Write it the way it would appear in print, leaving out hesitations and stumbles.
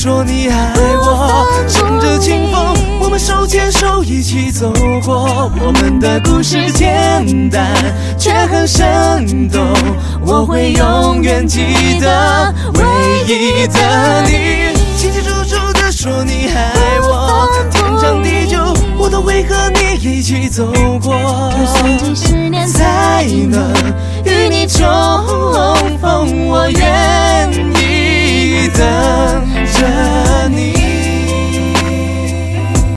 说你爱我，乘着清风，我们手牵手一起走过。我们的故事简单，却很生动。我会永远记得唯一的你。